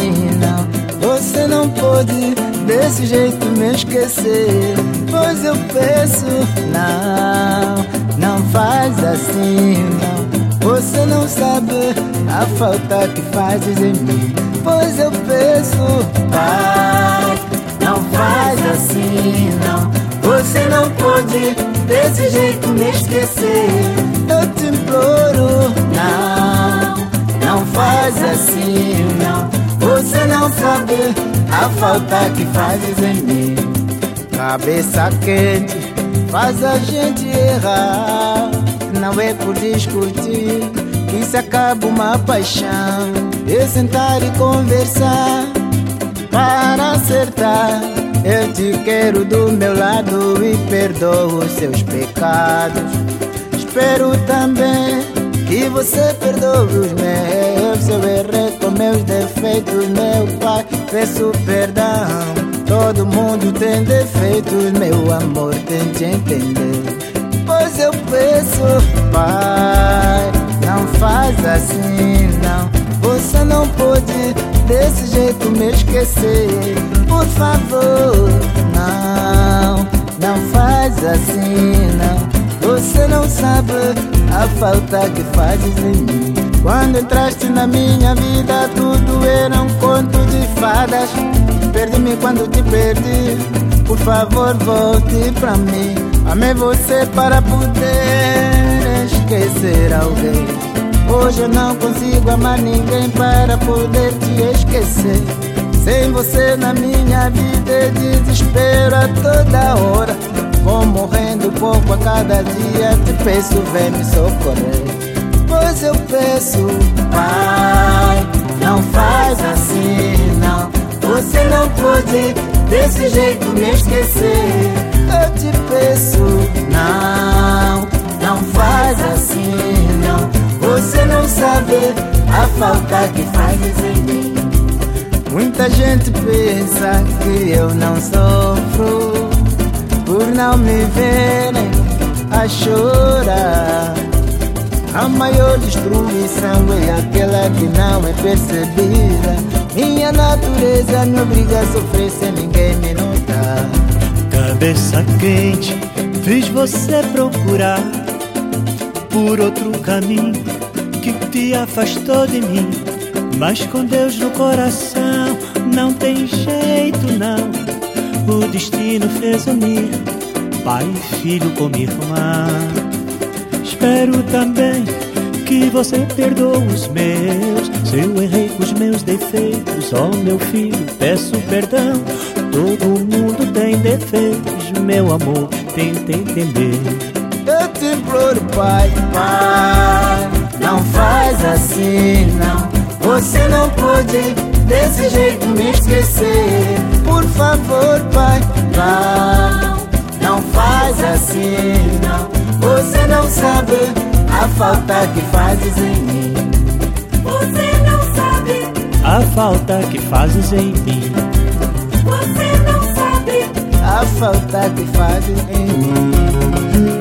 assim, não. Você não pode desse jeito me esquecer. Pois eu peço, não faz assim, não. Você não sabe a falta que fazes em mim. Pois eu peço, Pai, não faz assim, não. Você não pode desse jeito me esquecer. Eu te imploro, não faz assim, não. Você não sabe a falta que fazes em mim. Cabeça quente faz a gente errar. Não é por discutir que se acaba uma paixão. É sentar e conversar para acertar. Eu te quero do meu lado e perdoo os seus pecados. Espero também que você perdoe os meus. Se eu errei com meus defeitos, meu Pai, peço perdão. Todo mundo tem defeitos, meu amor, tente entender. Pois eu peço, Pai, não faz assim, não. Você não pode desse jeito me esquecer. Por favor, não faz assim, não. Você não sabe a falta que fazes em mim. Quando entraste na minha vida, tudo era um conto de fadas. Perdi-me quando te perdi. Por favor, volte pra mim. Amei você para poder esquecer alguém. Hoje eu não consigo amar ninguém para poder te esquecer. Sem você na minha vida é desespero a toda hora. Vou morrendo pouco a cada dia. Te peço, vem me socorrer. Pois eu peço, Pai, não faz assim, não. Você não pode desse jeito me esquecer. Eu te peço, não faz assim, não. Você não sabe a falta que fazes em mim. Muita gente pensa que eu não sofro por não me verem a chorar. A maior destruição é aquela que não é percebida. Minha natureza me obriga a sofrer sem ninguém me notar. Cabeça quente fiz você procurar por outro caminho que te afastou de mim. Mas com Deus no coração não tem jeito não. O destino fez unir pai e filho como irmã. Espero também que você perdoe os meus. Se eu errei com os meus defeitos, ó meu filho, peço perdão. Todo mundo tem defeitos, meu amor, tenta entender. Eu te imploro, Pai, não faz assim, não. Você não pode desse jeito me esquecer. Por favor, Pai, não faz assim, não. Você não sabe a falta que fazes em mim. Você não sabe a falta que fazes em mim. Você não sabe a falta que fazes em mim.